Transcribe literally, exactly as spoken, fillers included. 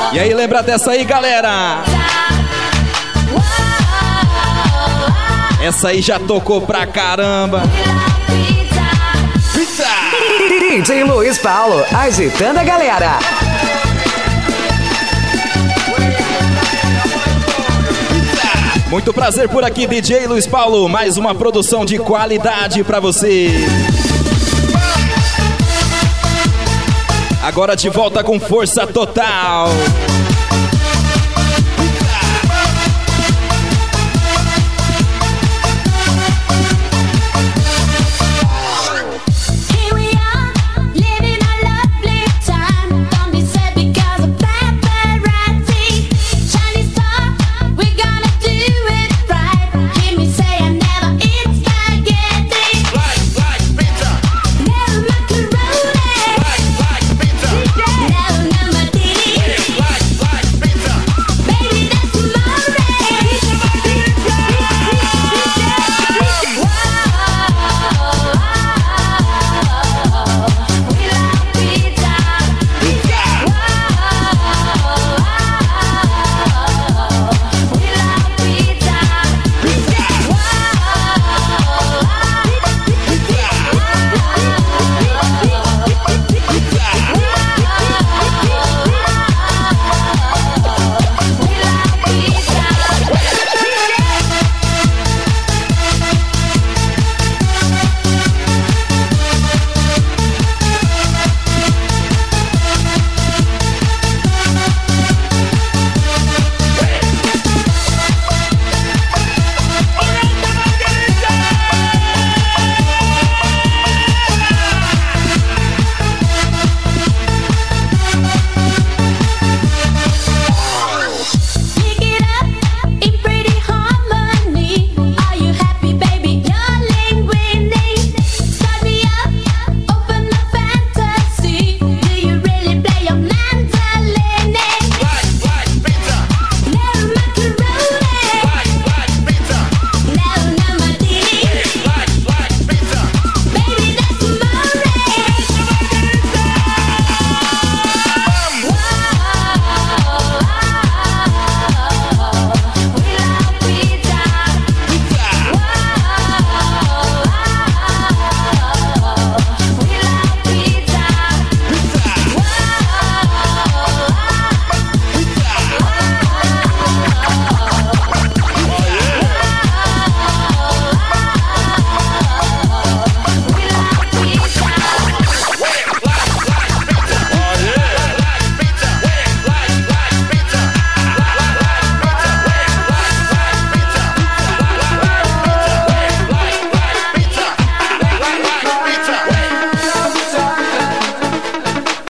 E aí, lembra dessa aí, galera? Essa aí já tocou pra caramba. Pizza! D J Luiz Paulo, agitando a galera. Muito prazer por aqui, D J Luiz Paulo. Mais uma produção de qualidade pra você. Agora de volta com força total.